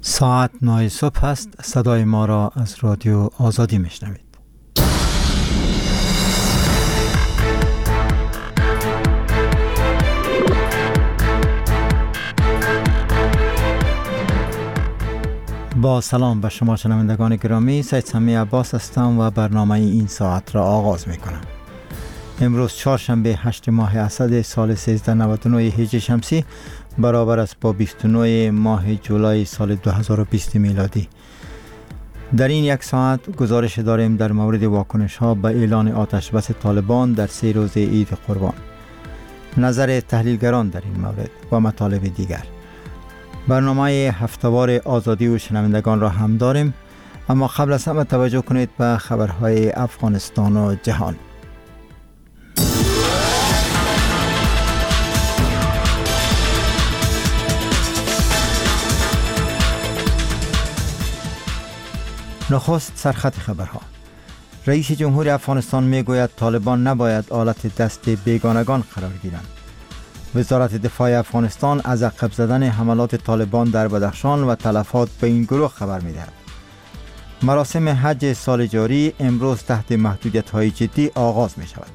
ساعت 9 صبح است. صدای ما را از رادیو آزادی میشنوید. با سلام به شما شنوندگان گرامی، سید سمی عباس هستم و برنامه این ساعت را آغاز می کنم. امروز چهارشنبه 8 ماه اسد سال 1399 هجری شمسی برابر است با 29 ماه جولای سال 2020 میلادی. در این یک ساعت گزارش داریم در مورد واکنش ها به اعلان آتش بس طالبان در 3 روز عید قربان، نظر تحلیلگران در این مورد و مطالب دیگر. برنامه هفتهوار آزادی و شنوندگان را هم داریم، اما قبل از همه توجه کنید به خبرهای افغانستان و جهان. نخست سرخط خبرها. رئیس جمهور افغانستان میگوید طالبان نباید آلت دست بیگانگان قرار گیرند. وزارت دفاع افغانستان از عقب زدن حملات طالبان در بدخشان و تلفات به این گروه خبر می‌دهد. مراسم حج سال جاری امروز تحت محدودیت‌های جدی آغاز می‌شود.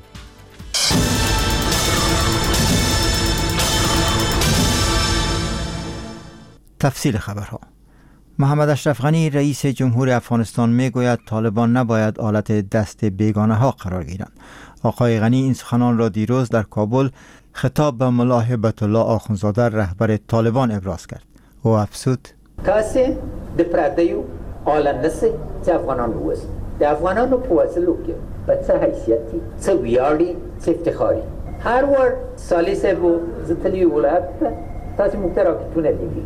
تفصیل خبرها. محمد اشرف غنی رئیس جمهور افغانستان میگوید طالبان نباید آلت دست بیگانه ها قرار گیرند. آقای غنی این سخنان را دیروز در کابل خطاب به ملا هبت الله آخوندزاده رهبر طالبان ابراز کرد. او افزود: تاسو د پردیو آلندسه چې افغانان ووس د افغانانو په وسلو کې په څه حیثیتي څه ویاړي څه افتخاري هر ور سالیسه و زتلی ولایت تاسو مختراکتونه دیدی.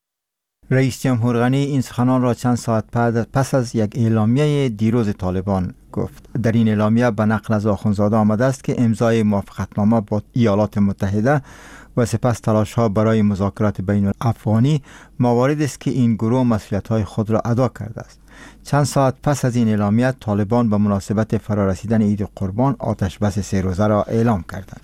رئیس جمهور غنی این سخنان را چند ساعت پس از یک اعلامیه دیروز طالبان گفت. در این اعلامیه به نقل از آخوندزاده آمده است که امضای موافقتنامه با ایالات متحده و سپس تلاش‌ها برای مذاکرات بین الافغانی موارد است که این گروه مسئولیت‌های خود را ادا کرده است. چند ساعت پس از این اعلامیه طالبان به مناسبت فرارسیدن عید قربان آتش بس 3 روزه را اعلام کردند.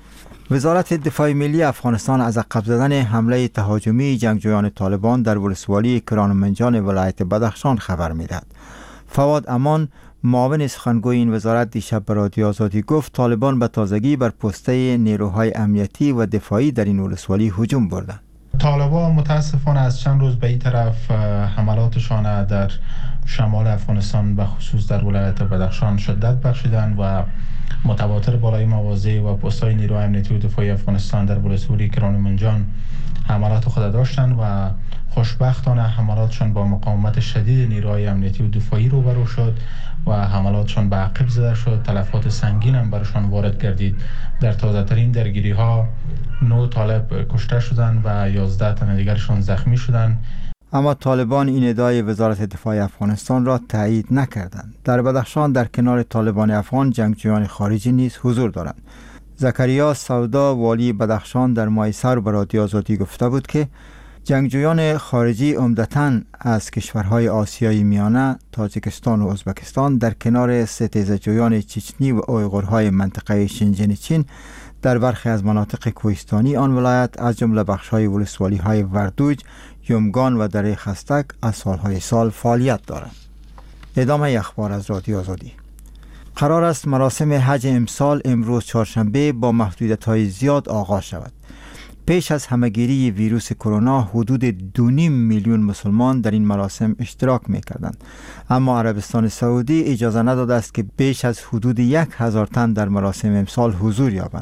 وزارت دفاع ملی افغانستان از عقب زدن حمله تهاجمی جنگجویان طالبان در ولسوالی کرانمنجان ولایت بدخشان خبر می‌دهد. فواد امان معاون سخنگوی این وزارت دیشب به رادیو آزادی گفت طالبان به تازگی بر پسته نیروهای امنیتی و دفاعی در این ولسوالی هجوم بردند. طالبان متاسفانه از چند روز به این طرف حملاتشان در شمال افغانستان به خصوص در ولایت بدخشان شدت بخشیدند و متواتر بالای مواضع و پست‌های نیروهای امنیتی و دفاعی افغانستان در ولسوالی کرانمنجان حملات خود داشتند و خوشبختانه حملاتشان با مقاومت شدید نیروهای امنیتی و دفاعی روبرو شد و حملاتشان به عقب زده شد. تلفات سنگین هم برشان وارد گردید. در تازه‌ترین درگیری‌ها 9 طالب کشته شدند و 11 تن دیگرشان زخمی شدند. اما طالبان این ادعای وزارت دفاع افغانستان را تایید نکردند. در بدخشان در کنار طالبان افغان جنگجویان خارجی نیز حضور دارند. زکریا سودا والی بدخشان در ماه سر به رادیو آزادی گفته بود که جنگجویان خارجی عمدتاً از کشورهای آسیای میانه، تاجیکستان و ازبکستان در کنار ستیزجویان چچنی و اویغورهای منطقه شنژن چین در برخی از مناطق کوهستانی آن ولایت از جمله بخش‌های ولسوالی‌های وردوج، یمگان و دره خستک از سالهای سال فعالیت دارند. ادامه اخبار از رادیو آزادی. قرار است مراسم حج امسال امروز چهارشنبه با محدودیت‌های زیاد آغاز شود. پیش از همهگیری ویروس کرونا حدود 2.5 میلیون مسلمان در این مراسم اشتراک می‌کردند، اما عربستان سعودی اجازه نداده است که بیش از حدود 1000 تن در مراسم امسال حضور یابند.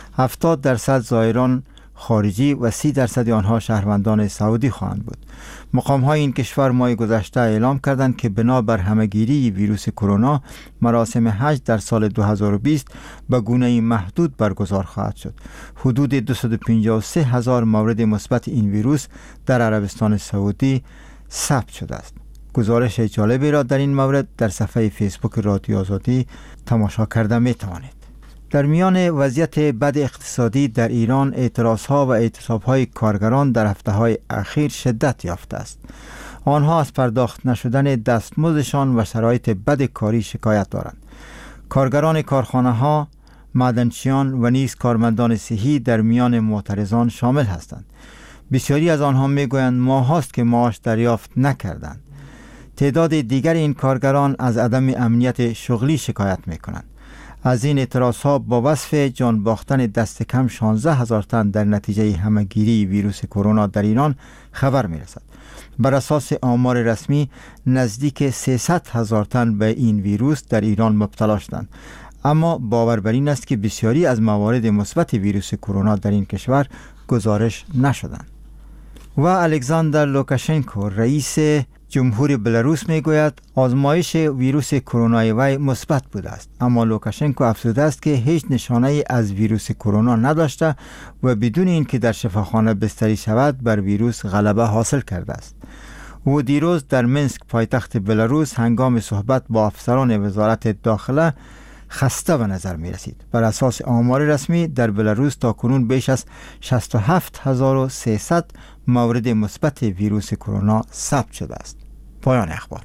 70% زائران خارجی و 30% آنها شهروندان سعودی خواهند بود. مقام‌های این کشور ماه گذشته اعلام کردند که بنابر همهگیری ویروس کرونا مراسم حج در سال 2020 به گونه‌ای محدود برگزار خواهد شد. حدود 253,000 مورد مثبت این ویروس در عربستان سعودی ثبت شده است. گزارش جالبی را در این مورد در صفحه فیسبوک رادیو آزادی تماشا کرده می‌توانید. در میان وضعیت بد اقتصادی در ایران اعتراضها و اعتصابهای کارگران در هفته‌های اخیر شدت یافته است. آنها از پرداخت نشدن دستمزدشان و شرایط بد کاری شکایت دارند. کارگران کارخانه‌ها، معدنچیان و نیز کارمندان صحی در میان معترضان شامل هستند. بسیاری از آنها میگویند ماه هاست که معاش دریافت نکردند. تعداد دیگر این کارگران از عدم امنیت شغلی شکایت میکنند. از این اعتراضها با وصف جان باختن دست کم 16,000 تن در نتیجه همهگیری ویروس کرونا در ایران خبر میرسد. بر اساس آمار رسمی نزدیک 300,000 تن به این ویروس در ایران مبتلا شدند، اما باور بر این است که بسیاری از موارد مثبت ویروس کرونا در این کشور گزارش نشدند. و الکساندر لوکاشنکو رئیس جمهوری بلاروس میگوید آزمایش ویروس کرونای وی مثبت بوده است، اما لوکاشنکو افزوده است که هیچ نشانه‌ای از ویروس کرونا نداشته و بدون اینکه در شفاخانه بستری شود بر ویروس غلبه حاصل کرده است. او دیروز در منسک پایتخت بلاروس هنگام صحبت با افسران وزارت داخله خسته به نظر می رسید. بر اساس آمار رسمی در بلاروس تا کنون بیش از 67,300 مورد مثبت ویروس کرونا ثبت شده است. پایان اخبار.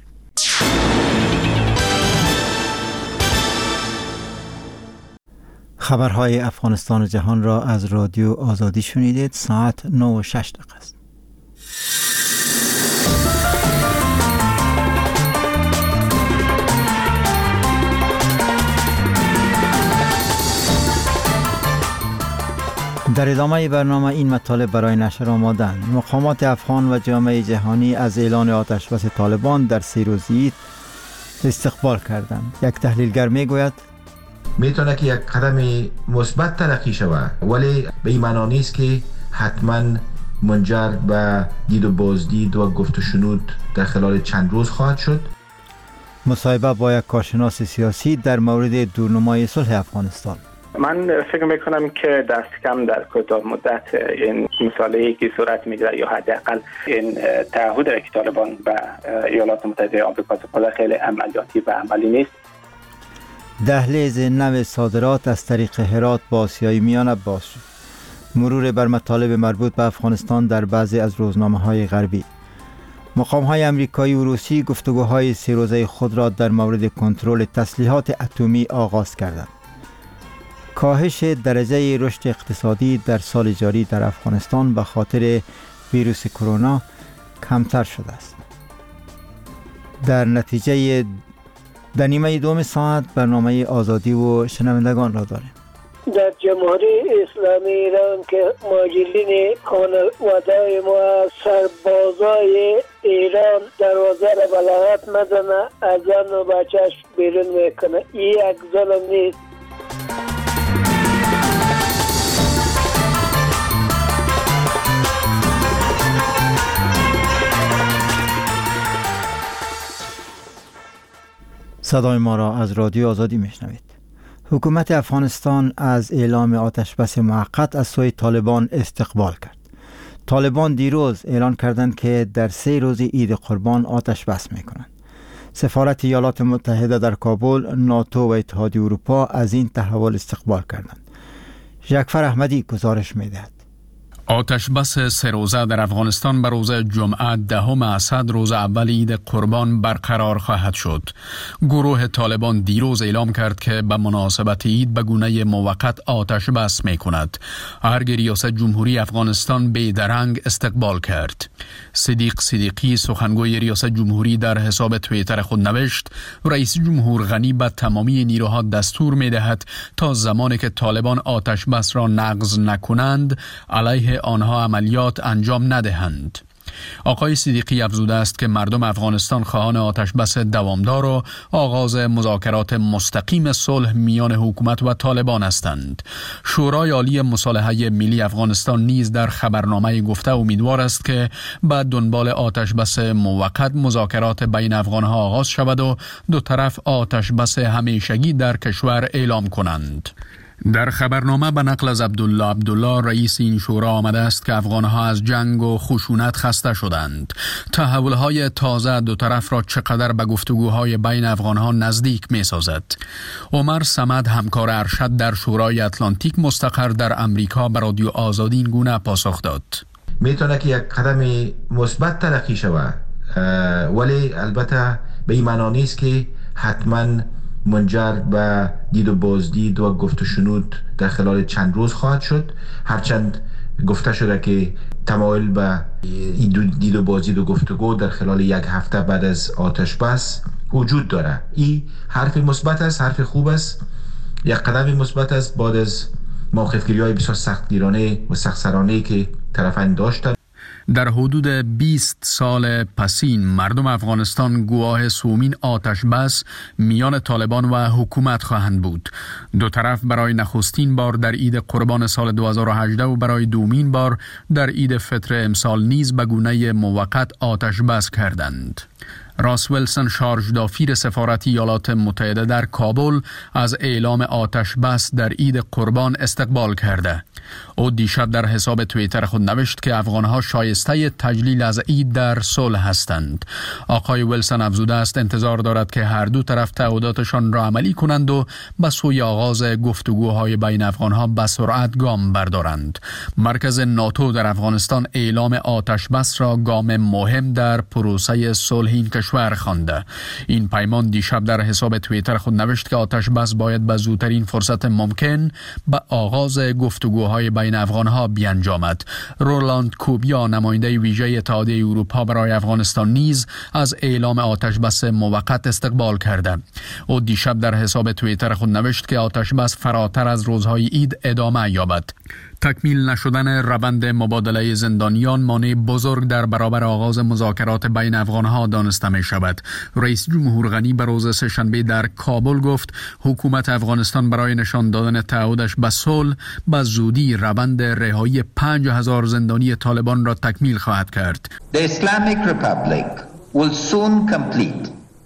خبرهای افغانستان و جهان را از رادیو آزادی شنیدید. ساعت 9:06 است. در ادامه برنامه این مطالب برای نشر آمادند. مقامات افغان و جامعه جهانی از اعلان آتش بس طالبان در 3 روزی استقبال کردند. یک تحلیلگر میگوید میتونه که یک قدم مثبت تلقی شود، ولی به این معنی نیست که حتما منجر به دید و بازدید و گفت و شنود در خلال چند روز خواهد شد. مصاحبه با یک کارشناس سیاسی در مورد دورنمای صلح افغانستان. من فکر میکنم که دست کم در کوتاه مدت این مصالحه‌ای که صورت میگیره یا حداقل این تعهد که طالبان به ایالات متحده آمریکا سپرده خیلی عملیاتی و عملی نیست. دهلیز نو صادرات از طریق هرات با آسیای میانه باز شد. مرور بر مطالب مربوط به افغانستان در بعضی از روزنامه‌های غربی. مقام‌های آمریکایی و روسی گفتگوهای 3 روزه خود را در مورد کنترل تسلیحات اتمی آغاز کردند. کاهش درجه رشد اقتصادی در سال جاری در افغانستان به خاطر ویروس کرونا کمتر شده است. در نتیجه در نیمه دوم ساعت برنامه آزادی و شنوندگان را داریم. در جمهوری اسلامی ایران که مهاجرین خانواده ما سربازای ایران دروازه را بلغت مدنه از زن و بچهش بیرون میکنه. این یک ظلم نیست. صدای ما را از رادیو آزادی میشنوید. حکومت افغانستان از اعلام آتش بس موقت از سوی طالبان استقبال کرد. طالبان دیروز اعلان کردند که در 3 روز عید قربان آتش بس میکنند. سفارت ایالات متحده در کابل، ناتو و اتحادیه اروپا از این تحول استقبال کردند. ژکفر احمدی گزارش میدهد. آتش بس 3 روزه در افغانستان به روز جمعه 10 اسد روز اول عید قربان برقرار خواهد شد. گروه طالبان دیروز اعلام کرد که به مناسبت عید به گونه موقت آتش بس می کند. ارگ ریاست جمهوری افغانستان بیدرنگ استقبال کرد. صدیق صدیقی سخنگوی ریاست جمهوری در حساب توییتر خود نوشت رئیس جمهور غنی به تمامی نیروها دستور می دهد تا زمانی که طالبان آتش بس را نقض نکنند علیه آنها عملیات انجام ندهند. آقای صدیقی افزوده است که مردم افغانستان خواهان آتش بس دوامدار و آغاز مذاکرات مستقیم صلح میان حکومت و طالبان هستند. شورای عالی مصالحه ملی افغانستان نیز در خبرنامه گفته امیدوار است که بعد دنبال آتش بس موقت مذاکرات بین افغانها آغاز شود و دو طرف آتش بس همیشگی در کشور اعلام کنند. در خبرنامه به نقل از عبدالله رئیس این شورا آمده است که افغانها از جنگ و خشونت خسته شدند. تحولهای تازه دو طرف را چقدر به گفتگوهای بین افغانها نزدیک می سازد. عمر صمد همکار ارشد در شورای اتلانتیک مستقر در امریکا به رادیو آزادی این گونه پاسخ داد. میتونه که یک قدم مثبت تلقی شود، ولی البته به این معنی نیست که حتما منجر به دید و بازدید و گفت و شنود در خلال چند روز خواهد شد. هرچند گفته شده که تمایل به دید و بازدید و گفتگو در خلال یک هفته بعد از آتش بس وجود داره. این حرف مثبت است، حرف خوب است، یک قدم مثبت است بعد از موقف‌گیری‌های بسیار سختگیرانه و سخت‌سرانه‌ای که طرفین داشتند. در حدود 20 سال پسین مردم افغانستان گواه سومین آتش بس میان طالبان و حکومت خواهند بود. دو طرف برای نخستین بار در عید قربان سال 2018 و برای دومین بار در عید فطر امسال نیز به گونه موقت آتش بس کردند. راس ویلسون شارژدافیر سفارت ایالات متحده در کابل از اعلام آتش بس در عید قربان استقبال کرده. او دیشب در حساب توییتر خود نوشت که افغانها شایسته تجلیل از عید در صلح هستند. آقای ویلسون افزوده است انتظار دارد که هر دو طرف تعهداتشان را عملی کنند و به سوی آغاز گفتگوهای بین افغانها به سرعت گام بردارند. مرکز ناتو در افغانستان اعلام آتش بس را گام مهم در پروسه صلح این کشور خوانده. این پیمان دیشب در حساب توییتر خود نوشت که آتش بس باید به زودترین فرصت ممکن به آغاز گفتگوهای بین افغانها بیانجامد. رولاند کوبیا نماینده ویژه اتحادیه اروپا برای افغانستان نیز از اعلام آتش بس موقت استقبال کرده. او دیشب در حساب توییتر خود نوشت که آتش بس فراتر از روزهای عید ادامه یابد. تکمیل نشدن روند مبادله زندانیان مانع بزرگ در برابر آغاز مذاکرات بین افغانها دانسته می شود. رئیس جمهور غنی به روز سه‌شنبه در کابل گفت حکومت افغانستان برای نشان دادن تعهدش به صلح به زودی روند رهایی 5000 زندانی طالبان را تکمیل خواهد کرد. The Islamic Republic will soon complete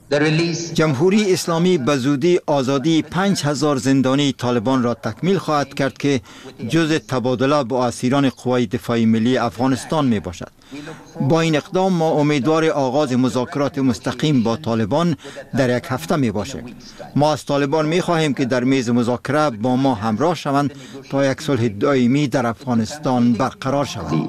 جمهوری اسلامی به زودی آزادی 5000 زندانی طالبان را تکمیل خواهد کرد که جزء تبادله با اسیران قوای دفاعی ملی افغانستان می باشد. با این اقدام ما امیدوار آغاز مذاکرات مستقیم با طالبان در یک هفته می باشد. ما از طالبان می خواهیم که در میز مذاکره با ما همراه شوند تا یک صلح دائمی در افغانستان برقرار شود.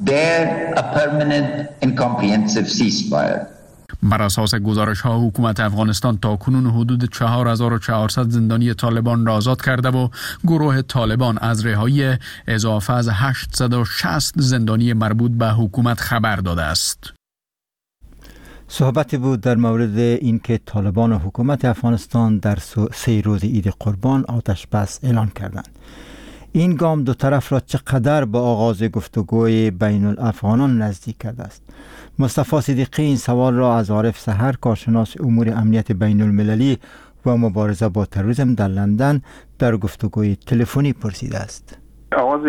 بر اساس گزارش ها حکومت افغانستان تاکنون حدود 4400 زندانی طالبان را آزاد کرده و گروه طالبان از رهایی اضافه از 860 زندانی مربوط به حکومت خبر داده است. صحبتی بود در مورد اینکه طالبان و حکومت افغانستان در 3 روز عید قربان آتش بس اعلان کردند. این گام دو طرف را چقدر با آغاز گفتگوی بین الافغانان نزدیک کرده است. مصطفی صدیقی این سوال را از عارف سحر کارشناس امور امنیت بین المللی و مبارزه با تروریسم در لندن در گفتگوی تلفنی پرسیده است. آغاز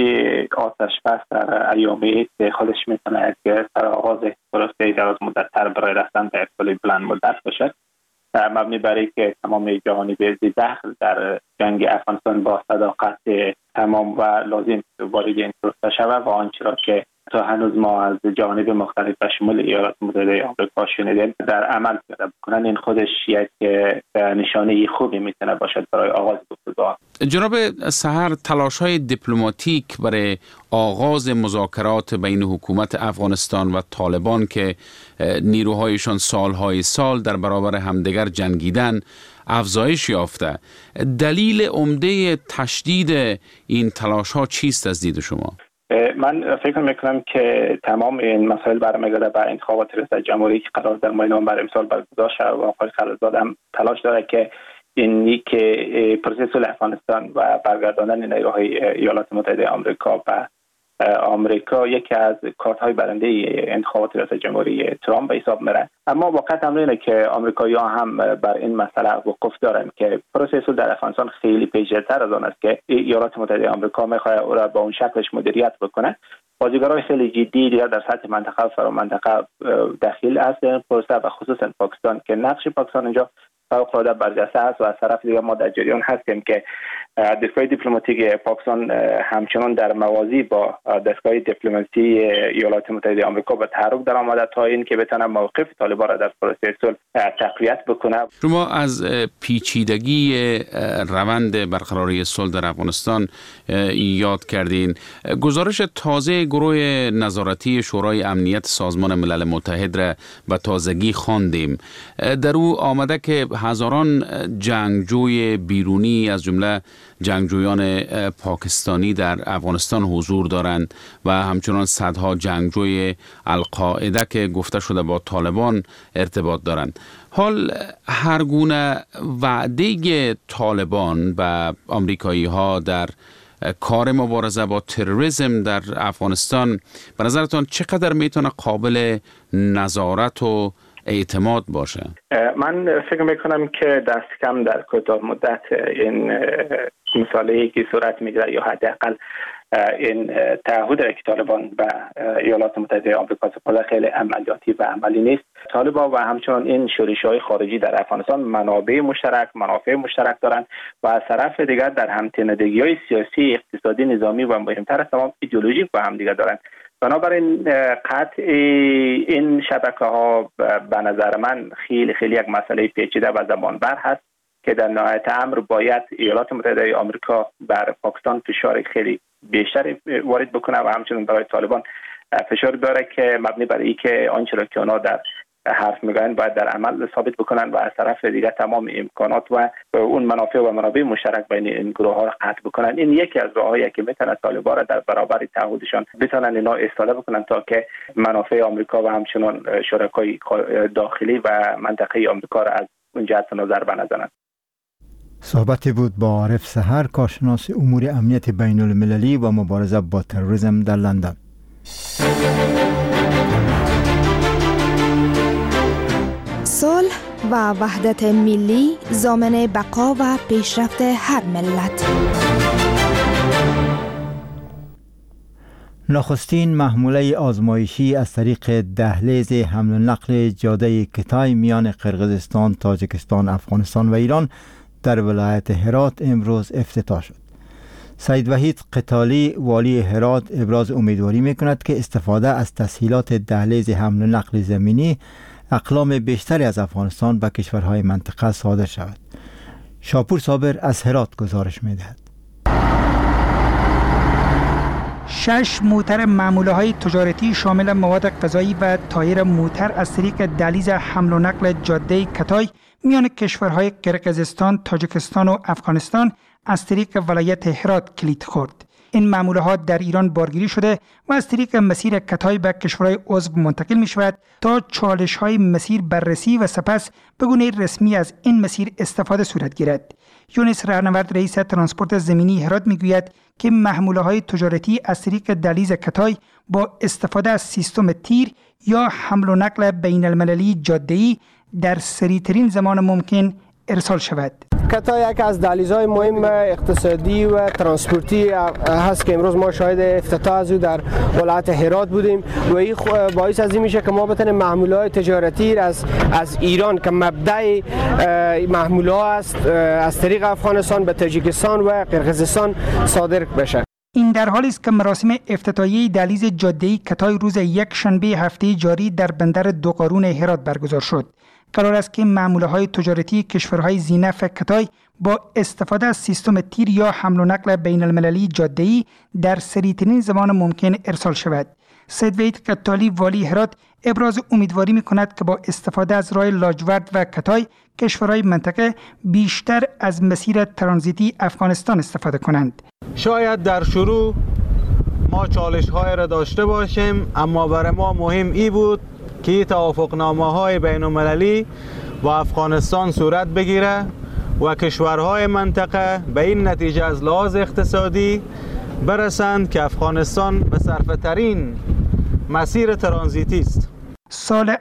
آتش بس در ایام عید خودش میتونه که سر آغاز پروسه دراز مدت‌تر برای رفتن به صلح بلند مدت باشد. مبنی بر اینکه تمام جوانب دخل در جنگ افغانستان با صداقت تمام و لازم وارد این پروسه شود و آنچه را که تا هنوز ما از جانب مختلف به شمول ایالات متحده آمریکا شنیدیم در عمل پیاده بکنن، این خودش یک نشانه خوبی میتونه باشد برای آغاز گفتگوها. جناب سحر، تلاش‌های دیپلماتیک برای آغاز مذاکرات بین حکومت افغانستان و طالبان که نیروهایشان سالهای سال در برابر همدیگر جنگیدن افزایش یافته، دلیل عمده تشدید این تلاش‌ها چیست از دید شما؟ من فکر میکنم که تمام این مسائل برمیگرده به انتخابات ریاست جمهوری که قرار در ماه نوامبر امسال برگزار شد و آقای خلیلزاده هم تلاش داره که اینی که پروسه صلح افغانستان و برگرداندن نیروهای ایالات متحده آمریکا به آمریکا یکی از کارت‌های برنده انتخابات ریاست جمهوری ترامپ به حساب میره. اما واقعا امر اینه که آمریکایی‌ها هم بر این مسئله وقوف دارن که پروسه صلح در افغانستان خیلی پیچیده‌تر از آن است که ایالات متحده آمریکا می‌خواد او را با اون شکلش مدیریت بکنه. بازیگرای خیلی جدی دیگر در سطح منطقه و فرامنطقه دخیل است در این پروسه و خصوصا پاکستان که نقش پاکستان اینجا فوق‌العاده برجسته است و از طرف دیگر ما در جریان هستیم که دستگاه دیپلماتیک پاکستان همچنان در موازی با دستگاه دیپلماسی ایالات متحده آمریکا به تحرک در آمده تا این که بتونه موقف طالبان را در پروسه صلح تقویت بکنه. شما از پیچیدگی روند برقراری صلح در افغانستان یاد کردین. گزارش تازه گروه نظارتی شورای امنیت سازمان ملل متحد را به تازگی خواندیم. در او آمده که هزاران جنگجوی بیرونی از جمله جنگجویان پاکستانی در افغانستان حضور دارند و همچنان صدها جنگجوی القاعده که گفته شده با طالبان ارتباط دارند. حال هر گونه وعده طالبان و آمریکایی ها در کار مبارزه با تروریسم در افغانستان به نظرتان چقدر میتونه قابل نظارت و اعتماد باشه؟ من فکر میکنم که دست کم در کوتاه مدت این مسئله که صورت میگیره یا حداقل این تعهد که طالبان به ایالات متحده آمریکا سپرده خیلی عملیاتی و عملی نیست. طالبان و همچنان این شورش‌های خارجی در افغانستان منابع مشترک دارند و از طرف دیگر در هم‌تنیدگی‌های سیاسی، اقتصادی، نظامی و مهمتر از تمام ایدئولوژیک با هم دیگر دارند. بنابراین قطع این شبکه‌ها به نظر من خیلی یک مسئله پیچیده و زمانبر هست که در نهایت امر باید ایالات متحده آمریکا بر پاکستان فشار خیلی بیشتری وارد بکنه و همچنین برای طالبان فشار بیاره که مبنی بر اینکه آنچه را که آنها در حرف میگن باید در عمل ثابت بکنن و از طرف دیگر تمام امکانات و اون منافع و منابع مشترک بین این گروه ها را قطع بکنن. این یکی از راههایی که میتونه طالبان را در برابر تعهدشان بتونن اینا استفاده بکنن تا که منافع آمریکا و همچنین شرکای داخلی و منطقه آمریکا را از اون جهت نظر بنظرن. صحبتی بود با عارف سحر، کارشناس امور امنیت بین المللی و مبارزه با تروریسم در لندن. صلح و وحدت ملی ضامن بقا و پیشرفت هر ملت. نخستین محموله آزمایشی از طریق دهلیز حمل و نقل جاده کتای میان قرقیزستان، تاجیکستان، افغانستان و ایران در ولایت هرات امروز افتتاح شد. سید وحید قتالی والی هرات ابراز امیدواری میکند که استفاده از تسهیلات دهلیز حمل و نقل زمینی اقلام بیشتری از افغانستان به کشورهای منطقه صادر شود. شاپور صابر از هرات گزارش میدهد. 6 موتر معموله های تجارتی شامل مواد غذایی و تایر موتر از طریق دهلیز حمل و نقل جاده کتای میان کشورهای قرقیزستان، تاجیکستان و افغانستان از طریق ولایت هرات کلید خورد. این معموله ها در ایران بارگیری شده و از طریق مسیر کتای به کشورهای عضو منتقل می شود تا چالش های مسیر بررسی و سپس به گونه رسمی از این مسیر استفاده صورت گیرد. یونس رهنورد رئیس ترانسپورت زمینی هرات می گوید که محموله های تجارتی از طریق دهلیز کتای با استفاده از سیستم تیر یا حمل و نقل بین المللی جاده‌ای در سریع‌ترین زمان ممکن ارسال شود. کتای یک از دهلیزهای مهم اقتصادی و ترانسپورتی هست که امروز ما شاهد افتتاح از او در ولایت هرات بودیم و این باعث از این میشه که ما بتونیم محموله‌های تجارتی از ایران که مبدأ محموله‌ها است از طریق افغانستان به تاجیکستان و قرقیزستان صادر بشه. این در حالی است که مراسم افتتاحیه دهلیز جاده‌ای کتای روز یک شنبه هفته جاری در بندر دوقارون هرات برگزار شد. قرار است که معموله‌های تجارتی کشورهای ذی‌نفع کتای با استفاده از سیستم تیر یا حمل و نقل بین المللی جاده‌ای در سریع‌ترین زمان ممکن ارسال شود. سید وحید قتالی والی هرات ابراز امیدواری می‌کند که با استفاده از راه لاجورد و کتای کشورهای منطقه بیشتر از مسیر ترانزیتی افغانستان استفاده کنند. شاید در شروع ما چالش‌های را داشته باشیم، اما برای ما مهم ای بود که توافقنامه‌های بین‌المللی و افغانستان صورت بگیره و کشورهای منطقه به این نتیجه از لحاظ اقتصادی برسند که افغانستان به صرفه‌ترین مسیر ترانزیتی است. سال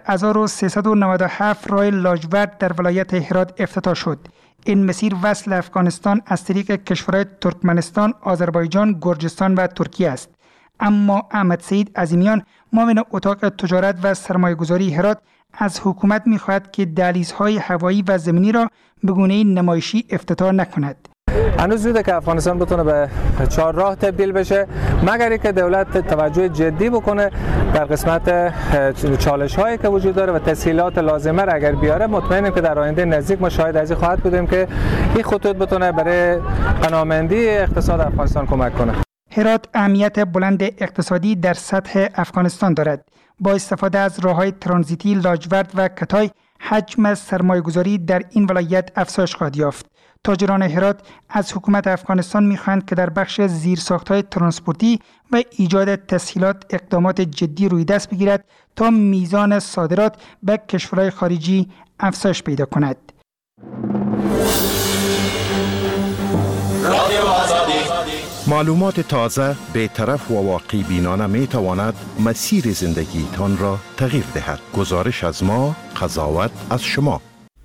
1397 راه لاجورد در ولایت هرات افتتاح شد. این مسیر وصل افغانستان از طریق کشورهای ترکمنستان، آذربایجان، گرجستان و ترکیه است. اما احمد سعید عظیمیان معاون اتاق تجارت و سرمایه‌گذاری هرات از حکومت می‌خواهد که دهلیزهای هوایی و زمینی را به گونه نمایشی افتتاح نکند. هنوز زوده که افغانستان بتونه به چهارراه تبدیل بشه مگر اینکه دولت توجه جدی بکنه در قسمت چالش‌هایی که وجود داره و تسهیلات لازمه را اگر بیاره. مطمئنم که در آینده نزدیک ما شاهد از این خواهد بودیم که این خطوط بتونه برای غنامندی اقتصاد افغانستان کمک کنه. هرات اهمیت بلند اقتصادی در سطح افغانستان دارد. با استفاده از راه‌های ترانزیتی لاجورد و کتای حجم سرمایه‌گذاری در این ولایت افزایش خواهد یافت. تاجران هرات از حکومت افغانستان می‌خواهند که در بخش زیرساخت‌های ترانسپورتی و ایجاد تسهیلات اقدامات جدی روی دست بگیرد تا میزان صادرات به کشورهای خارجی افزایش پیدا کند. معلومات تازه، بی‌طرف و واقعی بینانه می تواند مسیر زندگی تان را تغییر دهد. گزارش از ما، قضاوت از شما.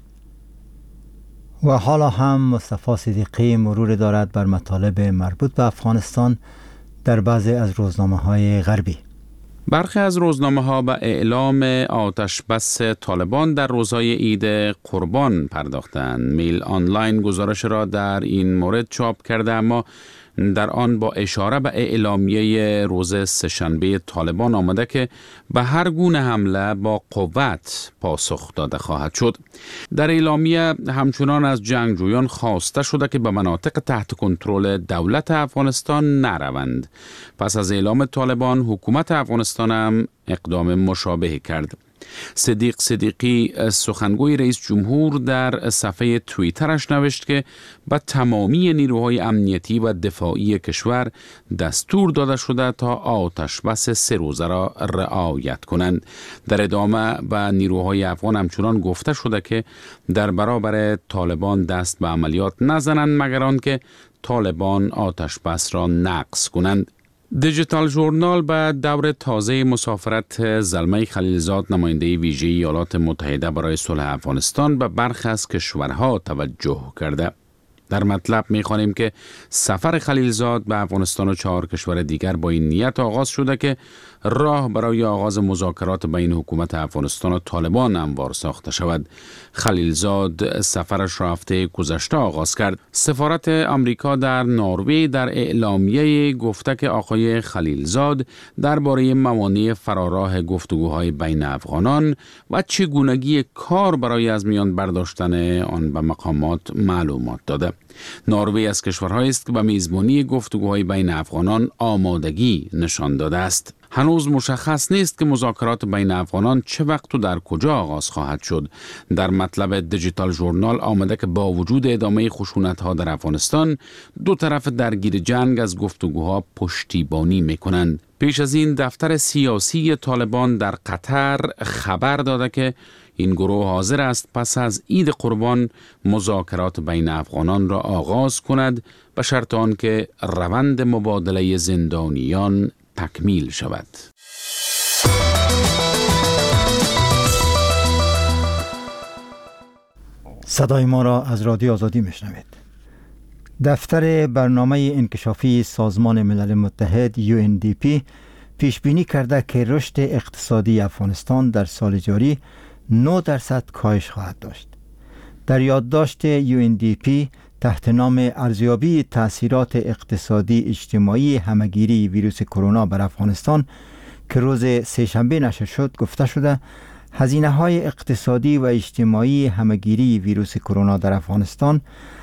و حالا هم مصطفی صدیقی مرور دارد بر مطالب مربوط به افغانستان در بعضی از روزنامه‌های غربی. برخی از روزنامه‌ها به اعلام آتش بس طالبان در روزهای عید قربان پرداختند. میل آنلاین گزارش را در این مورد چاپ کرده، اما در آن با اشاره به اعلامیه روز سه‌شنبه طالبان آمده که به هر گونه حمله با قوت پاسخ داده خواهد شد. در اعلامیه همچنان از جنگجویان خواسته شده که به مناطق تحت کنترل دولت افغانستان نروند. پس از اعلام طالبان، حکومت افغانستان هم اقدام مشابه کرد. صدیق صدیقی سخنگوی رئیس جمهور در صفحه توییترش نوشت که به تمامی نیروهای امنیتی و دفاعی کشور دستور داده شده تا آتش بس 3 روزه را رعایت کنند. در ادامه به نیروهای افغان همچنان گفته شده که در برابر طالبان دست به عملیات نزنند مگر آنکه طالبان آتش بس را نقض کنند. دیجیتال ژورنال به دور تازه مسافرت زلمه خلیلزاد، نماینده ویژه ایالات متحده برای صلح افغانستان، به برخی از کشورها توجه کرده. در مطلب می‌خوانیم که سفر خلیلزاد به افغانستان و 4 کشور دیگر با این نیت آغاز شده که راه برای آغاز مذاکرات بین حکومت افغانستان و طالبان هموار ساخته شود. خلیلزاد سفرش را هفته گذشته آغاز کرد. سفارت آمریکا در نروژ در اعلامیه گفته که آقای خلیلزاد درباره موانع فراراه گفتگوهای بین افغانان و چگونگی کار برای از میان برداشتن آن به مقامات معلومات داده. نروژ از کشورهایی است که به میزبانی گفتگوهای بین افغانان آمادگی نشان داده است. هنوز مشخص نیست که مذاکرات بین افغانان چه وقت و در کجا آغاز خواهد شد. در مطلب دیجیتال ژورنال آمده که با وجود ادامه خشونت‌ها در افغانستان، 2 طرف درگیر جنگ از گفتگوها پشتیبانی می‌کنند. پیش از این دفتر سیاسی طالبان در قطر خبر داده که این گروه حاضر است پس از عید قربان مذاکرات بین افغانان را آغاز کند به شرط آنکه روند مبادله زندانیان تکمیل شود. صدای ما را از رادیو آزادی میشنوید. دفتر برنامه انکشافی سازمان ملل متحد UNDP پیش بینی کرده که رشد اقتصادی افغانستان در سال جاری 9% کاهش خواهد داشت. در یادداشت UNDP تحت نام ارزیابی تأثیرات اقتصادی اجتماعی همهگیری ویروس کرونا بر افغانستان که روز سه‌شنبه نشر شد گفته شده هزینه‌های اقتصادی و اجتماعی همهگیری ویروس کرونا در افغانستان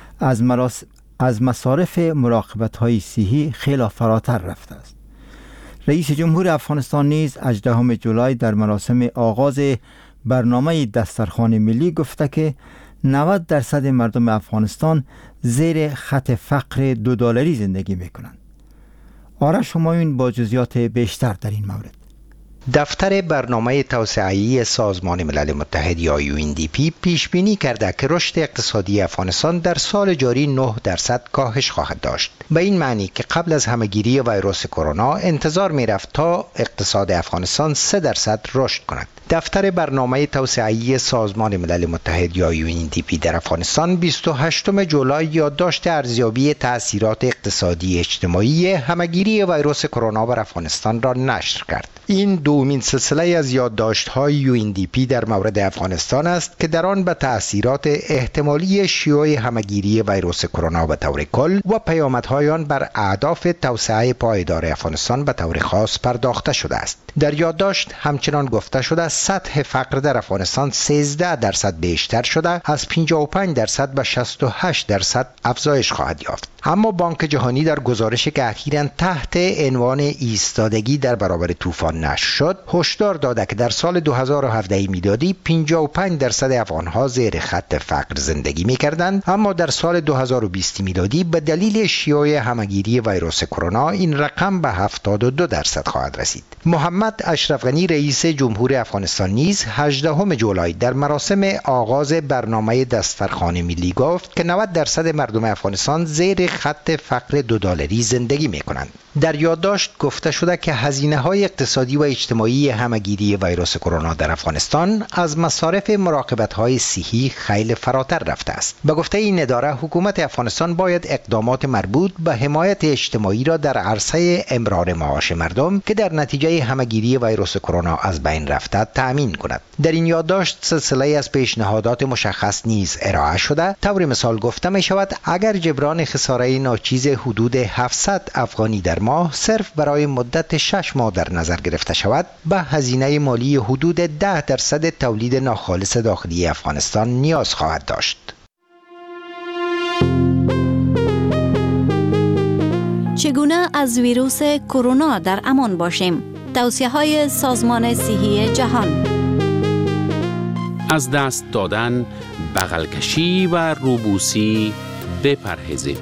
از مصارف مراقبت‌های صحی خیلی فراتر رفته است. رئیس جمهور افغانستان نیز 18 جولای در مراسم آغاز برنامه دسترخوان ملی گفته که 90% مردم افغانستان زیر خط فقر $2 زندگی میکنند. آرش همایون با جزئیات بیشتر در این مورد. دفتر برنامه توسعه‌ای سازمان ملل متحد یا UNDP پیش بینی کرده که رشد اقتصادی افغانستان در سال جاری 9% کاهش خواهد داشت. به این معنی که قبل از همهگیری ویروس کرونا انتظار می‌رفت تا اقتصاد افغانستان 3% رشد کند. دفتر برنامه توسعه‌ای سازمان ملل متحد یا UNDP در افغانستان 28 جولای یادداشت ارزیابی تأثیرات اقتصادی اجتماعی همهگیری ویروس کرونا بر افغانستان را نشر کرد. این دومین سلسله از یادداشت‌های UNDP در مورد افغانستان است که در آن به تأثیرات احتمالی شیوع همهگیری ویروس کرونا به طور کل و پیامدهای آن بر اهداف توسعه پایدار افغانستان به طور خاص پرداخته شده است. در یادداشت همچنان گفته شده سطح فقر در افغانستان 13% بیشتر شده از 55% به 68% افزایش خواهد یافت. اما بانک جهانی در گزارشی که اخیراً تحت عنوان ایستادگی در برابر طوفان نشر شد هشدار داده که در سال 2017 میلادی 55% افغانها زیر خط فقر زندگی می‌کردند، اما در سال 2020 میلادی به دلیل شیوع همهگیری ویروس کرونا این رقم به 72% خواهد رسید. محمد اشرف غنی رئیس جمهور افغانستان نیز 18 جولای در مراسم آغاز برنامه دسترخوان ملی گفت که 90% مردم افغانستان زیر خط فقر $2 زندگی می‌کنند. در یادداشت گفته شده که هزینه‌های اقتصادی و اجتماعی همهگیری ویروس کرونا در افغانستان از مصارف مراقبت‌های صحی خیلی فراتر رفته است. به گفته این اداره حکومت افغانستان باید اقدامات مربوط به حمایت اجتماعی را در عرصه امرار معاش مردم که در نتیجه همهگیری ویروس کرونا از بین رفته تأمین کند. در این یادداشت سلسله از پیشنهادات مشخص نیز ارائه شده. طور مثال گفته می شود اگر جبران خساره ناچیز حدود 700 افغانی در ماه صرف برای مدت 6 ماه در نظر گرفته شود، به هزینه مالی حدود 10% تولید ناخالص داخلی افغانستان نیاز خواهد داشت. چگونه از ویروس کرونا در امان باشیم؟ توصیه‌های سازمان صحی جهان. از دست دادن، بغل کشی و روبوسی بپرهیزید.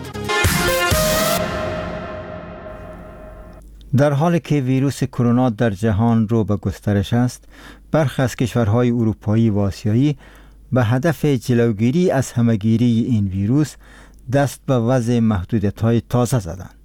در حالی که ویروس کرونا در جهان رو به گسترش است، برخی از کشورهای اروپایی و آسیایی به هدف جلوگیری از همهگیری این ویروس دست به وضع محدودیت‌های تازه زدند.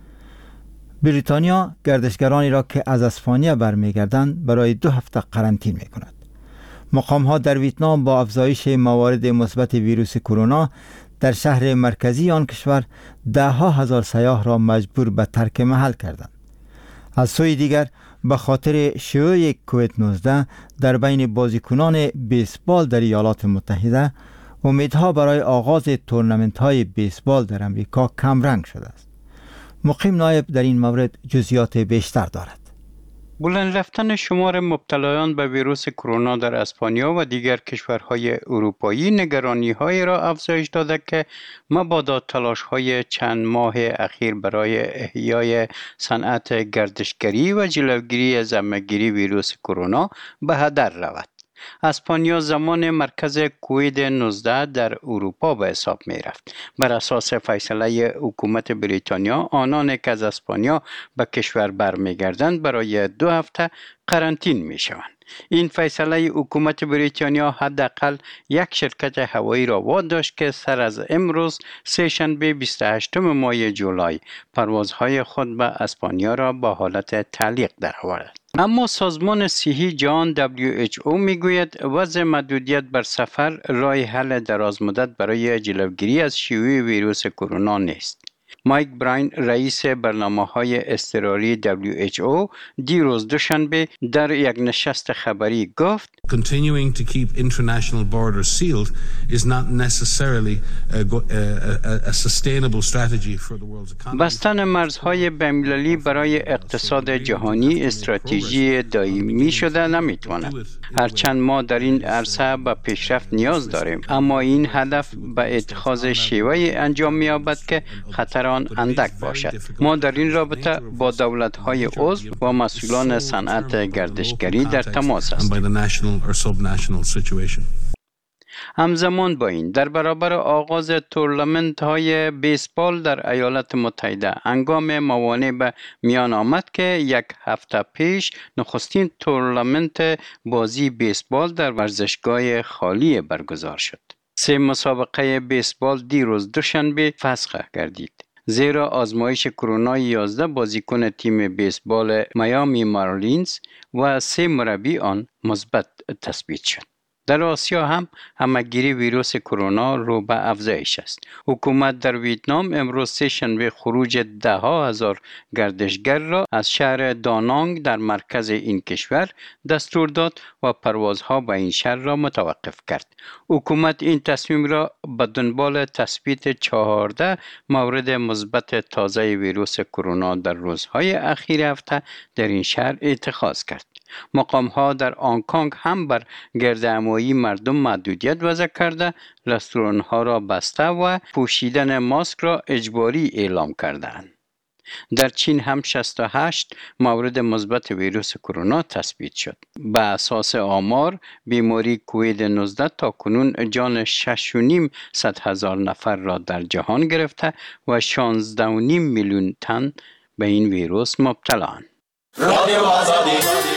بریتانیا گردشگرانی را که از اسپانیا برمیگردند برای 2 هفته قرنطینه می‌کند. مقام‌ها در ویتنام با افزایش موارد مثبت ویروس کرونا در شهر مرکزی آن کشور 10,000 سیاح را مجبور به ترک محل کردند. از سوی دیگر به خاطر شیوع کووید 19 در بین بازیکنان بیسبال در ایالات متحده، امیدها برای آغاز تورنمنت‌های بیسبال در امریکا کم رنگ شده است. مقیم نایب در این مورد جزئیات بیشتر دارد. بلند رفتن شمار مبتلایان به ویروس کرونا در اسپانیا و دیگر کشورهای اروپایی نگرانی‌های را افزایش داده که مبادا تلاش‌های چند ماه اخیر برای احیای صنعت گردشگری و جلوگیری از عمه‌گیری ویروس کرونا به هدر رود. اسپانیا زمان مرکز کووید 19 در اروپا به حساب می رفت. بر اساس فیصله حکومت بریتانیا، آنان که از اسپانیا به کشور برمیگردند برای 2 هفته قرنطینه می شوند. این فیصله حکومت بریتانیا حداقل یک شرکت هوایی را واداشت که سر از امروز سه‌شنبه 28 ماه جولای پروازهای خود به اسپانیا را به حالت تعلیق درآورد. اما سازمان صحی جهان WHO میگوید وضع محدودیت بر سفر راه حل درازمدت برای جلوگیری از شیوع ویروس کرونا نیست. مایک براین رئیس برنامه‌های اضطراری WHO دیروز دوشنبه در یک نشست خبری گفت Continuing to keep international borders sealed is not necessarily a sustainable strategy for the world's economy. بستن مرزهای بین‌المللی برای اقتصاد جهانی استراتژی دائمی شده نمیتواند. هرچند ما در این عرصه به پیشرفت نیاز داریم، اما این هدف به اتخاذ شیوهی انجام می‌یابد که خطر آن اندک باشد. ما در این رابطه با دولت‌های عضو و مسئولان صنعت گردشگری در تماس هستیم. همزمان با این در برابر آغاز تورنمنت‌های بیسبال در ایالات متحده هنگام موانع به میان آمد که 1 هفته پیش نخستین تورنمنت بازی بیسبال در ورزشگاه خالی برگزار شد. 3 مسابقه بیسبال دیروز دوشنبه فسخ گردید، زیرا آزمایش کرونا 11 بازیکن تیم بیسبال میامی مارلینز و 3 مربی آن مثبت تثبیت شد. در آسیا هم همه‌گیری ویروس کرونا رو به افزایش است. حکومت در ویتنام امروز سه‌شنبه خروج 10,000 گردشگر را از شهر دانانگ در مرکز این کشور دستور داد و پروازها به این شهر را متوقف کرد. حکومت این تصمیم را به دنبال تثبیت 14 مورد مثبت تازه ویروس کرونا در روزهای اخیر هفته در این شهر اتخاذ کرد. مقام‌ها در هنگ‌کنگ هم بر گردهمایی مردم محدودیت وضع کرده، رستوران‌ها را بسته و پوشیدن ماسک را اجباری اعلام کردند. در چین هم 68 مورد مثبت ویروس کرونا تثبیت شد. به اساس آمار بیماری کووید 19 تا کنون جان 6.5 نفر را در جهان گرفته و 16.5 میلیون تن به این ویروس مبتلااند. رادیو آزادی.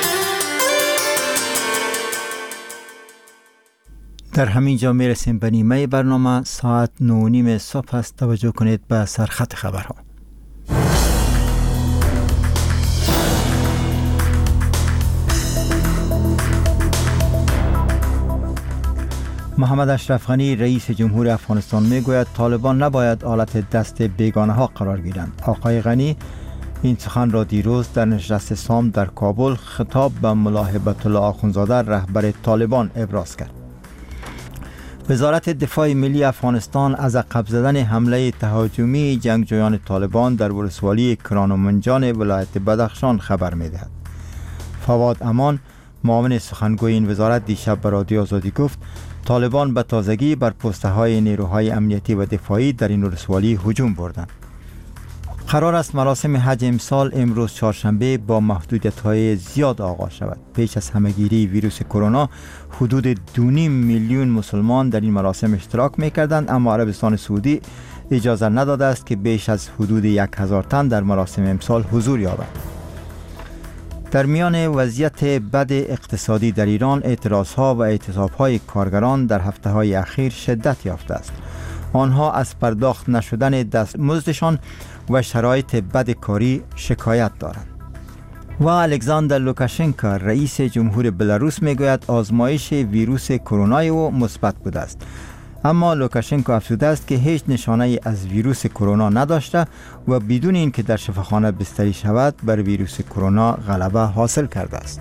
در همین جا میرسیم به نیمه برنامه. ساعت 9:30 صبح است. توجه کنید به سرخط خبرها. محمد اشرف غنی رئیس جمهور افغانستان میگوید طالبان نباید آلت دست بیگانه ها قرار گیرند. آقای غنی این سخن را دیروز در نشست سام در کابل خطاب به ملا هیبت الله آخوندزاده رهبر طالبان ابراز کرد. وزارت دفاع ملی افغانستان از عقب زدن حمله تهاجمی جنگجویان طالبان در ولسوالی کران و منجان ولایت بدخشان خبر می‌دهد. فواد امان معاون سخنگوی این وزارت دیشب به رادیو آزادی گفت طالبان به تازگی بر پست‌های نیروهای امنیتی و دفاعی در این ولسوالی هجوم بردند. قرار است مراسم حج امسال امروز چهارشنبه با محدودیت‌های زیاد آغاز شود. پیش از همهگیری ویروس کرونا حدود 2.5 میلیون مسلمان در این مراسم اشتراک می‌کردند، اما عربستان سعودی اجازه نداده است که بیش از حدود 1000 تن در مراسم امسال حضور یابند. در میان وضعیت بد اقتصادی در ایران، اعتراضها و اعتصاب‌های کارگران در هفته‌های اخیر شدت یافته است. آنها از پرداخت نشدن دستمزدشان و شرایط بد کاری شکایت دارند. و الکساندر لوکاشنکو رئیس جمهور بلاروس میگوید آزمایش ویروس کرونا او مثبت بوده است. اما لوکاشنکو افزوده است که هیچ نشانه از ویروس کرونا نداشته و بدون اینکه در شفاخانه بستری شود بر ویروس کرونا غلبه حاصل کرده است.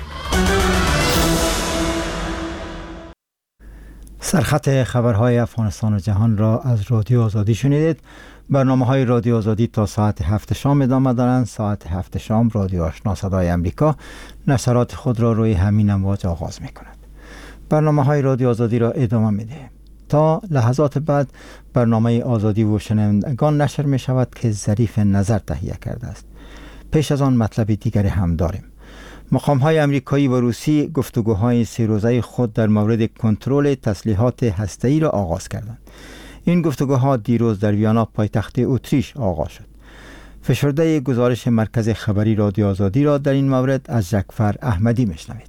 سرخط خبرهای افغانستان و جهان را از رادیو آزادی شنیدید. برنامه‌های رادیو آزادی تا ساعت 7 شام ادامه دارند. ساعت 7 شام رادیو آشنا صدای امریکا نشرات خود را روی همین امواج آغاز می‌کند. برنامه‌های رادیو آزادی را ادامه می‌دهیم. تا لحظات بعد برنامه آزادی و شنوندگان نشر می‌شود که ظریف نظر تهیه کرده است. پیش از آن مطلب دیگری هم داریم. مقام‌های آمریکایی و روسی گفتگوهای 3 روزه خود در مورد کنترل تسلیحات هسته‌ای را آغاز کردند. این گفتگوها دیروز در ویانا پایتخت اتریش آغاز شد. فشرده گزارش مرکز خبری رادیو آزادی را در این مورد از جعفر احمدی میشنوید.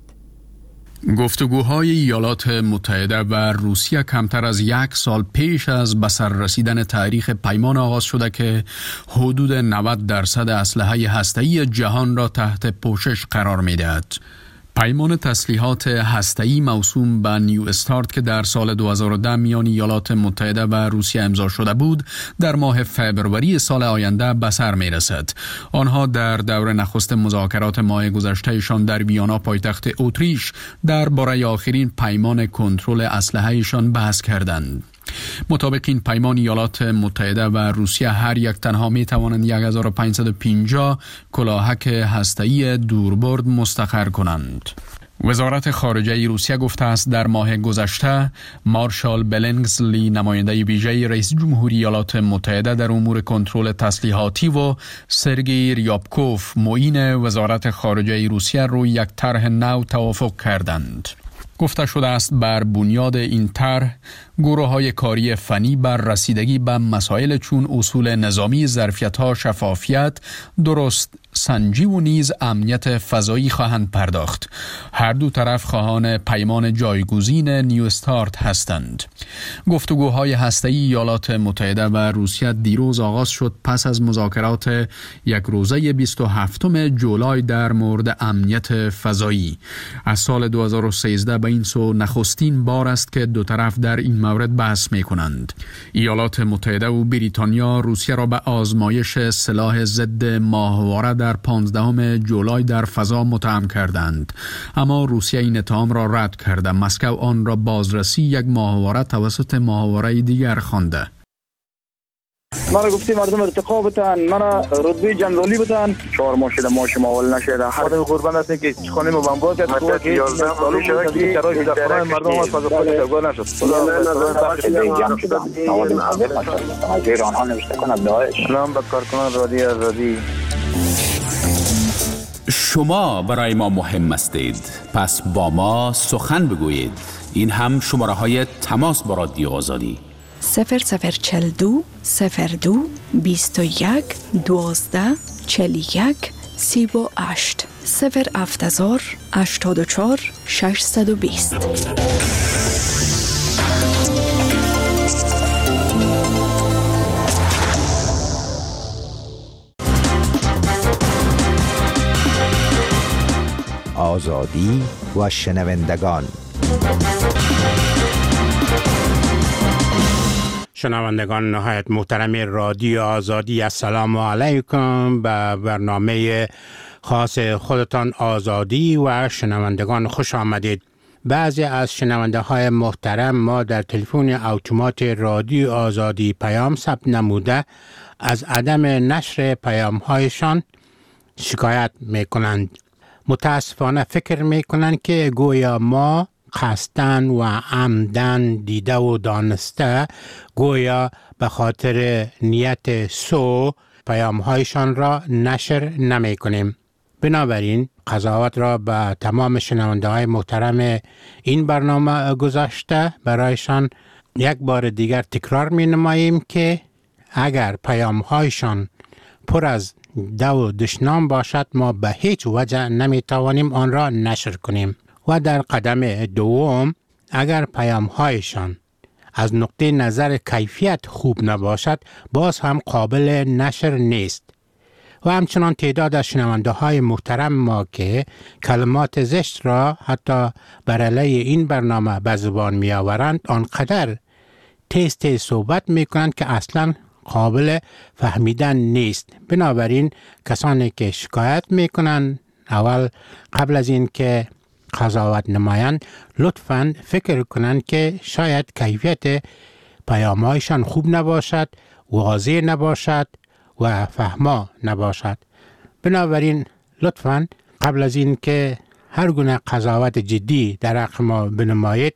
گفتگوهای ایالات متحده و روسیه کمتر از 1 سال پیش از به سر رسیدن تاریخ پیمان آغاز شده که حدود 90% اسلحه هسته‌ای جهان را تحت پوشش قرار می‌دهد. پیمان تسلیحات هسته‌ای موسوم به نیو استارت که در سال 2010 میان ایالات متحده و روسیه امضا شده بود، در ماه فوریه سال آینده به سر می‌رسد. آنها در دور نخست مذاکرات ماه گذشتهشان در ویانا پایتخت اتریش درباره آخرین پیمان کنترل اسلحه‌شان بحث کردند. مطابق این پیمان ایالات متحده و روسیه هر یک تنها می توانند 1550 کلاهک هسته‌ای دوربرد مستقر کنند. وزارت خارجه روسیه گفته است در ماه گذشته مارشال بلینگزلی نماینده ویژه رئیس جمهوری ایالات متحده در امور کنترل تسلیحاتی و سرگئی ریابکوف معین وزارت خارجه روسیه روی یک طرح نو توافق کردند. گفته شده است بر بنیاد این طرح گروه‌های کاری فنی بر رسیدگی به مسائل چون اصول نظامی، ظرفیت‌ها، شفافیت، درست سنجی و نیز امنیت فضایی خواهند پرداخت. هر دو طرف خواهان پیمان جایگزین نیو استارت هستند. گفتگوهای هسته‌ای ایالات متحده و روسیه دیروز آغاز شد پس از مذاکرات یک روزه 27 جولای در مورد امنیت فضایی. از سال 2013 به این سو نخستین بار است که دو طرف در این مورد بحث می کنند. ایالات متحده و بریتانیا روسیه را به آزمایش سلاح ضد ماهواره در 15 جولای در فضا متهم کردند، اما روسیه این اتهام را رد کرده. مسکو آن را بازرسی یک ماهواره توسط ماهواره دیگر خوانده. مرا گفتی مردم ارتقا بتن، مرا رتبه جنرالی بتن. 4 ماه شده ماشم اول نشده. هر قربان هستیم که خانه ما بمبار کرد. تو که 11 سال شده که شرایط در خانه مردم از فضای شگاه نشد. از ایران ها نوشته کنند داعش. سلام به کارکنان رادیو آزادی. شما برای ما مهم هستید، پس با ما سخن بگویید. این هم شماره های تماس با رادیو آزادی 0042 02 21 12 41 38 070 84 620. آزادی و شنوندگان. شنوندگان نهایت محترم رادیو آزادی، السلام علیکم. به برنامه خاص خودتان آزادی و شنوندگان خوش آمدید. بعضی از شنونده های محترم ما در تلفن اتومات رادیو آزادی پیام ثبت نموده از عدم نشر پیام هایشان شکایت می کنند. متاسفانه فکر می کنند که گویا ما قصدن و عمدن دیده و دانسته گویا به خاطر نیت سو پیام هایشان را نشر نمی کنیم. بنابراین قضاوت را به تمام شنونده های محترم این برنامه گذاشته برایشان یک بار دیگر تکرار می نماییم که اگر پیام هایشان پر از دو دشنام باشد ما به هیچ وجه نمی توانیم آن را نشر کنیم. و در قدم دوم اگر پیام هایشان از نقطه نظر کیفیت خوب نباشد باز هم قابل نشر نیست. و همچنان تعداد از شنونده های محترم ما که کلمات زشت را حتی بر علیه این برنامه به زبان می آورند آنقدر تیز صحبت می کنند که اصلا قابل فهمیدن نیست. بنابراین کسانی که شکایت می کنند اول قبل از این که قضاوت نمایند لطفاً فکر کنند که شاید کیفیت پیام‌هایشان خوب نباشد، واضح نباشد و فهما نباشد. بنابراین لطفاً قبل از این که هر گونه قضاوت جدی در حق ما بنمایید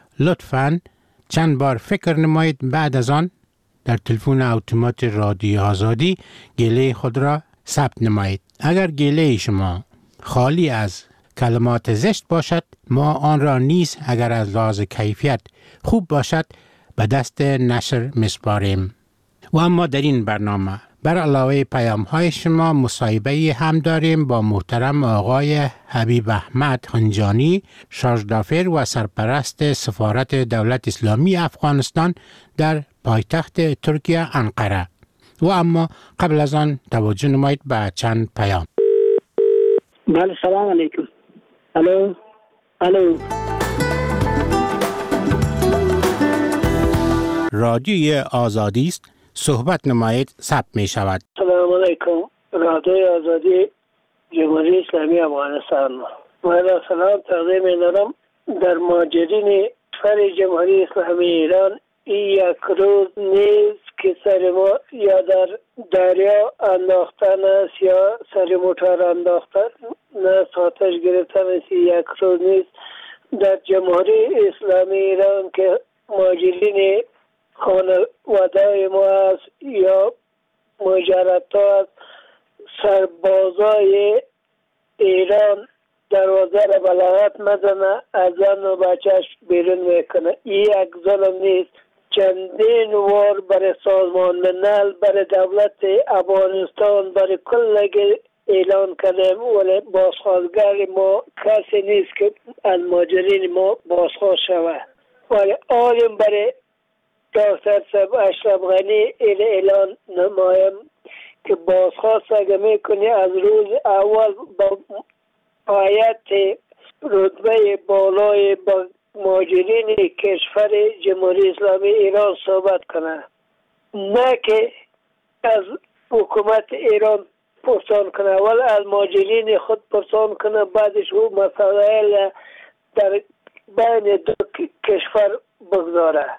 لطفاً چند بار فکر نمایید. بعد از آن در تلفن اتومات رادیو آزادی گله خود را ثبت نمایید. اگر گله شما خالی از کلمات زشت باشد ما آن را نیز اگر از لحاظ کیفیت خوب باشد به دست نشر میسپاریم. و اما در این برنامه بر علاوه پیام های شما مصاحبه هم داریم با محترم آقای حبیب احمد خنجانی، شارژدافر و سرپرست سفارت دولت اسلامی افغانستان در پایتخت ترکیه انقره. و اما قبل از آن توجه نمایید به چند پیام. بله سلام علیکم. الو رادیوی آزادی است، صحبت نمایید، ثبت می شود. سلام علیکم. رادیوی آزادی جمهوری اسلامی افغانستان. من سلام تقدیم می دارم. در ماجرین کشور جمهوری اسلامی ایران این یک روز نیست که سر ما یا در دریا انداختن است یا سر موتور انداختن نه آتش گرفتن است. یک روز نیست در جمهوری اسلامی ایران که ماجرین خانواده ما است یا مجرد است سربازای ایران دروازه را بلاغت مزنه از زن و بچهش بیرون میکنه. این یک ظلم نیست. چندین وار برای سازمان ملل، برای دولت افغانستان، برای کل اعلان کردیم ولی بازخواستگر ما کسی نیست که از ماجرین ما بازخواست شود. ولی آلیم برای دکتر صاحب اشرف غنی اعلان نمایم که بازخواست اگه میکنی از روز اول با آیت رتبه بالای با ماجرین کشور جمهوری اسلامی ایران صحبت کنه، نه که از حکومت ایران پرسان کنه ولی از ماجرین خود پرسان کنه. بعدش او مسائل در بین دو کشور بگذاره.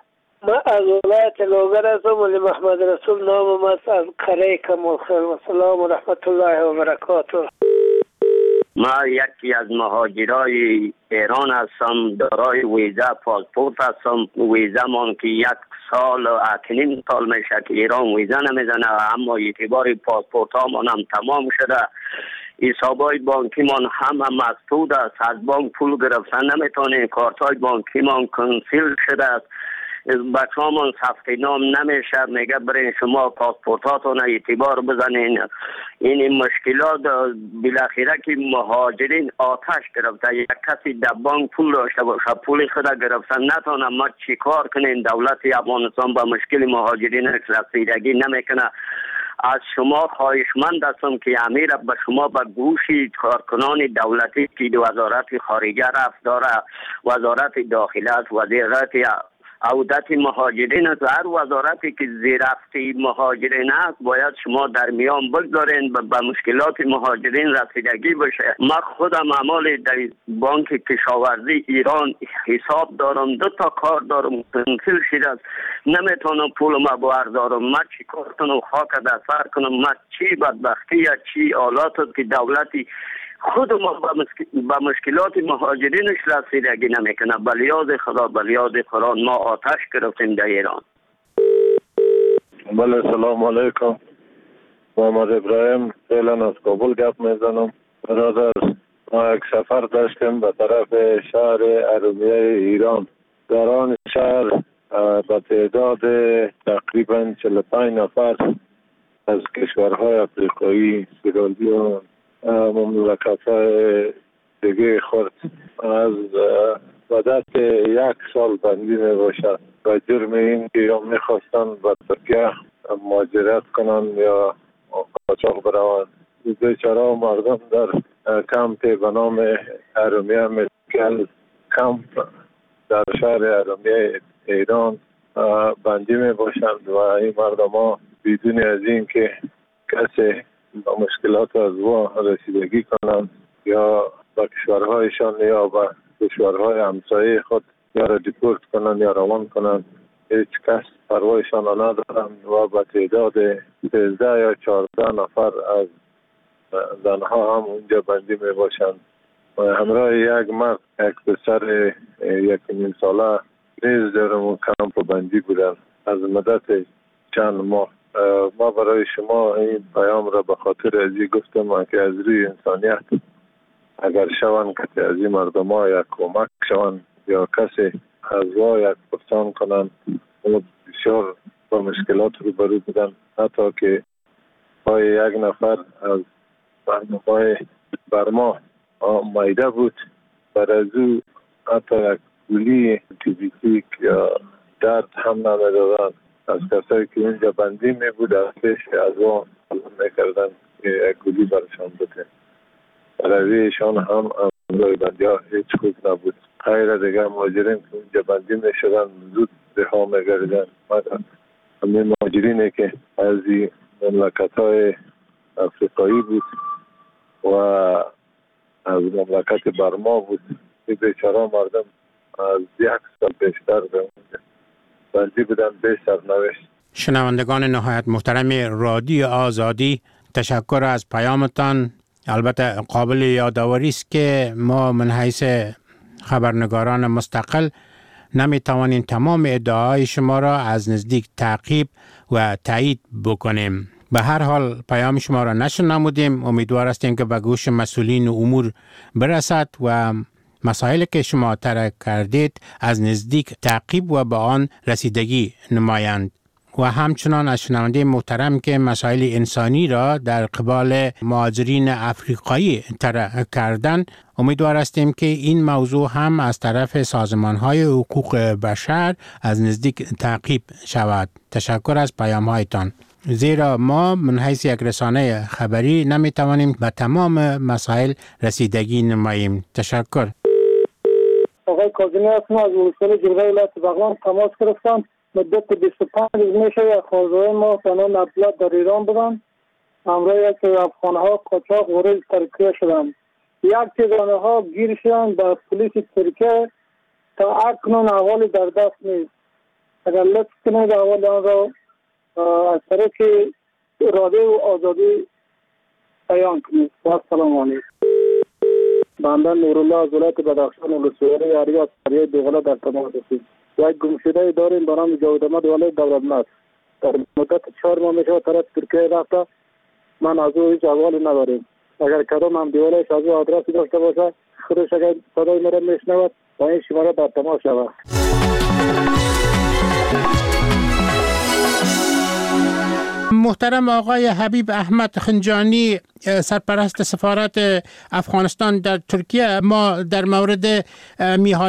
ما از ولایت لوگر هستم ولی محمد رسول نامم است از قره کمالخیل. و سلام و رحمت الله و برکاته. ما یکی از مهاجرای ایران هستم، دارای ویزا پاسپورت هستم. ویزا من که 1 سال و 1.5 سال میشه که ایران ویزا نمیزنه، اما اعتبار پاسپورت ها من هم تمام شده. حسابای بانکی من همه مسدود است، از بانک پول گرفتن نمیتونه، کارت های بانکی من کنسل شده است، بچه ها من ثبت نام نمیشه، میگه برین شما پاسپورتاتون اعتبار بزنین. این مشکلات بالاخره که مهاجرین آتش گرفته، یک کسی در بانک پول داشته باشه پول خود گرفتن نتونه، ما چی کار کنین؟ دولت افغانستان با مشکل مهاجرین رسیدگی نمیکنه. از شما خواهشمند هستم که امیر به شما به گوشی کارکنان دولتی که وزارت خارجه رفت داره، وزارت داخله، وزارت عودت مهاجرین است، هر وزارتی که زیرفتی مهاجرین است باید شما در میان بگذارین به مشکلات مهاجرین رسیدگی بشه. من خودم اعمال در بانک کشاورزی ایران حساب دارم، 2 تا کار دارم، کنسل شده است، نمیتونم پول ما بردارم. من چی کار کنم؟ خاک در سر کنم؟ من چی بدبختی یا چی آلات است که دولتی خود ما با مشکلات مهاجرینش رسیدگی نمیکنه. بلیاد خدا، بلیاد قرآن، ما آتش گرفتیم در ایران. بله، سلام علیکم. محمد ابراهیم فعلا از کابل گپ میزنم. برادر، ما یک سفر داشتیم به طرف شهر ارومیه ایران. در آن شهر به تعداد تقریبا 45 نفر از کشورهای افریقایی، سیرالیون، مملکت‌های دیگه خود از مدت 1 سال بندی می باشد و جرم این که یا میخواستن به ترکیه مهاجرت کنن یا قاچاق بروند. بیچاره مردم در کمپ به نام ارومیه مدیکل کمپ در شهر ارومیه ایران بندی می باشند و این مردم ها بدون از این که کسی با مشکلات از وا رسیدگی کنند یا با کشورهایشان یا با کشورهای همسایه خود یا را دیپورت کنند یا روان کنند، هیچ کس پروایشان را ندارند و به تعداد 13 یا 14 نفر از زنها هم اونجا بندی می باشند و همراه یک مرد، یک پسر 1.5 ساله نیز در اون کمپ بندی بودند از مدت چند ماه. ما برای شما این پیام را به خاطر ازی گفتم که از روی انسانیت اگر شوند که از این مردم ها یک کمک شوند یا کسی از وا یک پرسان کنند، بسیار با مشکلات رو برو بودن. حتی که پای یک نفر از برنامه‌های برما مایده بود، بر از او حتی یک گولی انتیبیوتیک یا درد هم نمیدادن. از کسایی که اینجا بندی می بود از پیش از اون میکردن که یک گولی برشان بده. رویشان هم امروی بندی ها هیچ خوب نبود. غیر دیگر مهاجرین که اینجا بندی می شدن زود به ها می گردن. همین مهاجرینی که از این مملکت های افریقایی بود و از مملکت برما بود، این بیچاره مردم از 1 سال بیشتر به اونجا بندی بودن به سرنوشت. شنوندگان نهایت محترم رادیو آزادی، تشکر از پیامتان. البته قابل یادآوری است که ما من حیث خبرنگاران مستقل نمیتوانیم تمام ادعاهای شما را از نزدیک تعقیب و تایید بکنیم. به هر حال پیام شما را نشنیدیم. امیدوار هستیم که به گوش مسئولین امور برسد و مسائلی که شما طرح کردید از نزدیک تعقیب و به آن رسیدگی نمایند. و همچنان از شنونده محترم که مسائل انسانی را در قبال مهاجرین افریقایی طرح کردن، امیدوار هستیم که این موضوع هم از طرف سازمان‌های حقوق بشر از نزدیک تعقیب شود. تشکر از پیام‌هایتان. زیرا ما من حیث یک رسانه خبری نمیتوانیم به تمام مسائل رسیدگی نماییم. تشکر. آقای کاظمی هستم از ولسوالی جلوه ولایت بغلان تماس گرفتم. مدت 25 روز میشه یک خانواده ما به نام عبدالله در ایران بودن، همراه یک افغان‌ها قاچاق وارد ترکیه شدند. یک تعداد ها گیر شدند به پلیس ترکیه. تا اکنون احوال در دست نیست. اگر لطف کنید اول آن را از طریق اراده و آزادی بیان کنید. السلام علیکم. بنده نورالله از ولایت بدخشان ولسوالی اریاس قریه دوغله در تماس هستیم. یک گمشده داریم به نام جاوید احمد ولایت دولتمند. در مدت 4 ماه میشه طرف ترکیه رفته. من از او هیچ احوالی نداریم. اگر کدام هم دیوالش از او آدرسی داشته باشه خودش اگر صدای مرا میشنود با این شماره در تماس شود. محترم آقای حبیب احمد خنجانی، سرپرست سفارت افغانستان در ترکیه، ما در مورد میهاد